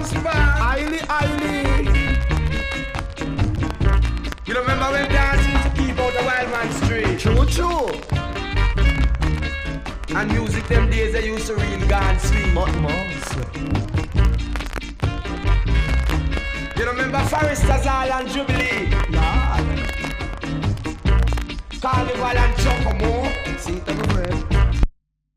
Highly. You remember when dancing to keep out the wild man street? True. And music them days they used to real gone sweet. You remember Foresters Hall and Jubilee? Yeah. Carnival and Chocomo. See it on the bread.